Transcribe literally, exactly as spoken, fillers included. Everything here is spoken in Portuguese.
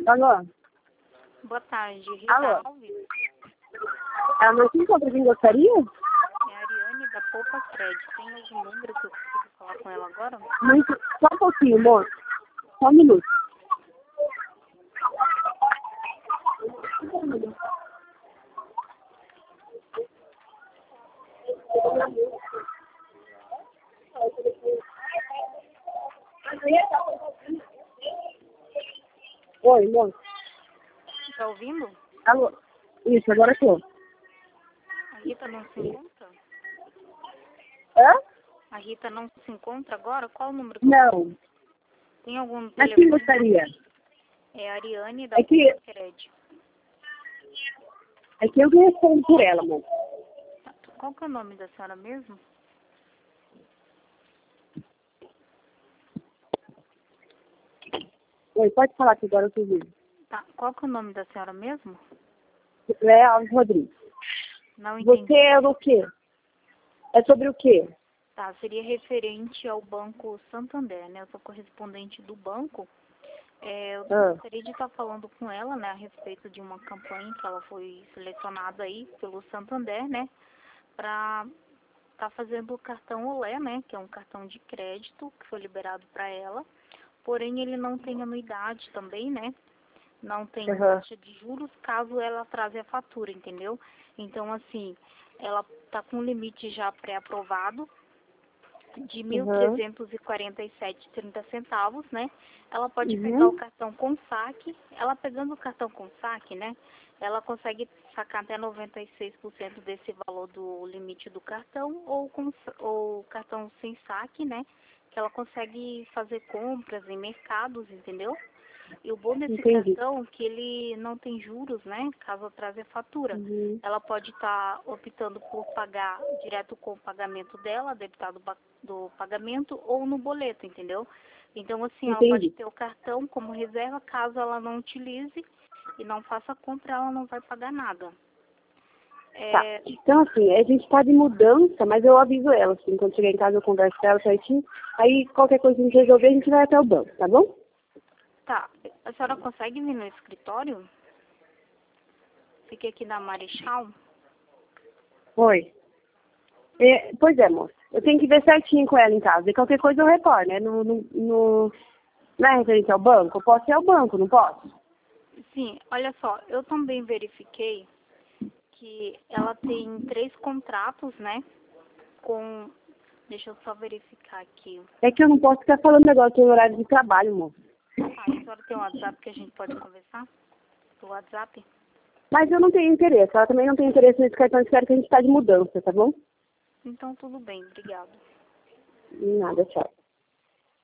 Alô? Boa tarde, Rita Alô? Alves. Ela não se encontra quem gostaria? É a Ariane da Poupa Crédito. Tem algum número que eu consigo falar com ela agora? Muito, só um pouquinho, moço. Só um minuto. Oi, moço. Tá ouvindo? Alô? Isso, agora eu tô. A Rita não se encontra? Hã? A Rita não se encontra agora? Qual o número que eu Não. Tem algum Mas quem telefone? gostaria? É a Ariane da É que, Poupa Crédito. é que eu que respondo por ela, moço. Qual que é o nome da senhora mesmo? Oi, pode falar que agora eu tô ouvindo. Tá. Qual que é o nome da senhora mesmo? Léa Alves Rodrigues. Não entendi. Você é o quê? É sobre o quê? Tá, seria referente ao Banco Santander, né? Eu sou correspondente do banco. É, eu Ah. gostaria de estar falando com ela, né, a respeito de uma campanha que ela foi selecionada aí pelo Santander, né, para estar fazendo o cartão Olé, né, que é um cartão de crédito que foi liberado para ela. Porém, ele não tem anuidade também, né? Não tem Uhum. taxa de juros caso ela atrase a fatura, entendeu? Então, assim, ela está com um limite já pré-aprovado de mil Uhum. trezentos e quarenta e sete vírgula trinta centavos, né? Ela pode pegar o Uhum. cartão com saque. Ela pegando o cartão com saque, né? Ela consegue sacar até noventa e seis por cento desse valor do limite do cartão, ou com ou cartão sem saque, né? Que ela consegue fazer compras em mercados, entendeu? E o bom desse Entendi. cartão é que ele não tem juros, né? Caso atrase a fatura. Uhum. Ela pode estar optando por pagar direto com o pagamento dela, debitado ba- do pagamento, ou no boleto, entendeu? Então, assim, ela pode Entendi. ter o cartão como reserva, caso ela não utilize e não faça compra, ela não vai pagar nada. Tá. É, Então, assim, a gente tá de mudança, mas eu aviso ela, assim, quando chegar em casa eu converso com ela certinho. Aí, qualquer coisa que a gente resolver, a gente vai até o banco, tá bom? tá, a senhora consegue vir no escritório? Fiquei aqui na Marechal. Oi. É, pois é, moça. Eu tenho que ver certinho com ela em casa. E qualquer coisa eu retorno, né? No, no, no, não é referente ao banco? Eu posso ir ao banco, não posso? Sim, olha só, eu também verifiquei que ela tem três contratos, né? Com. Deixa eu só verificar aqui. É que eu não posso ficar falando agora que é horário de trabalho, moça. Ah, a senhora tem um WhatsApp que a gente pode conversar? Do WhatsApp? Mas eu não tenho interesse. Ela também não tem interesse nesse cartão. Espero que a gente tá de mudança, tá bom? Então tudo bem, obrigada. Nada, tchau.